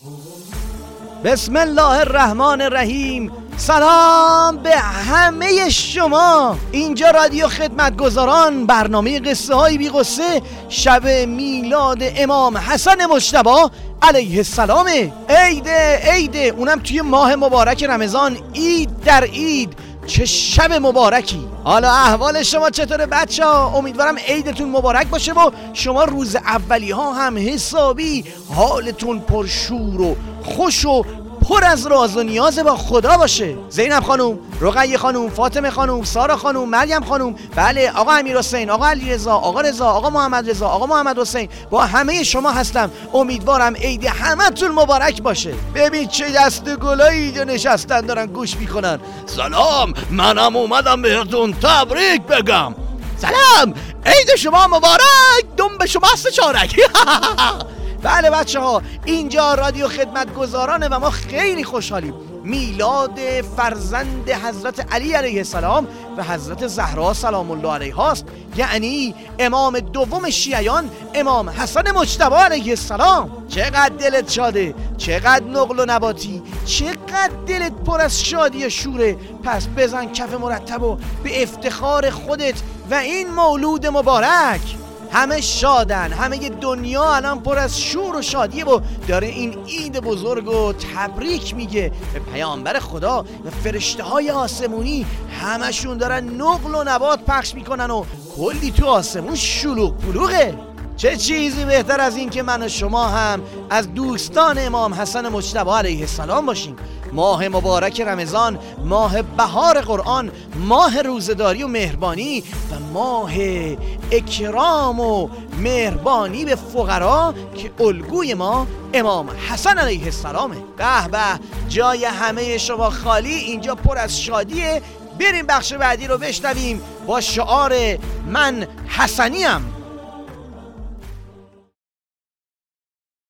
بسم الله الرحمن الرحیم. سلام به همه شما. اینجا رادیو خدمتگزاران، برنامه قصه های بی قصه، شب میلاد امام حسن مجتبی علیه السلام. عیده اونم توی ماه مبارک رمضان، عید در عید. چه شب مبارکی. حالا احوال شما چطوره بچه ها؟ امیدوارم عیدتون مبارک باشه و شما روز اولی ها هم حسابی حالتون پرشور و خوش و پر از راز و نیاز با خدا باشه. زینب خانوم، رقیه خانوم، فاطمه خانوم، سارا خانوم، مریم خانوم، بله آقا امیر حسین، آقا علی رضا، آقا رضا، آقا محمد رضا، آقا محمد حسین، با همه شما هستم. امیدوارم عید همتون مبارک باشه. ببین چه دست گلایی اینجا نشستن دارن گوش میکنن. سلام، منم اومدم بهتون تبریک بگم. سلام، عید شما مبارک، دم به شما است چارک. بله بچه ها، اینجا رادیو خدمتگزارانه و ما خیلی خوشحالیم. میلاد فرزند حضرت علی علیه السلام و حضرت زهرا سلام الله علیها است، یعنی امام دوم شیعیان، امام حسن مجتبی علیه السلام. چقدر دلت شاده، چقدر نقل و نباتی، چقدر دلت پر از شادی و شوره. پس بزن کف مرتب و به افتخار خودت و این مولود مبارک. همه شادن، همه دنیا الان پر از شور و شادیه و داره این عید بزرگ و تبریک میگه به پیامبر خدا و فرشته های آسمونی. همشون دارن نقل و نبات پخش میکنن و کلی تو آسمون شلوغ پلوغه. چه چیزی بهتر از این که من و شما هم از دوستان امام حسن مجتبی علیه السلام باشیم. ماه مبارک رمضان، ماه بهار قرآن، ماه روزداری و مهربانی و ماه اکرام و مهربانی به فقرا که الگوی ما امام حسن علیه السلامه. به به، جای همه شما خالی، اینجا پر از شادیه. بریم بخش بعدی رو بشنویم با شعار من حسنیم.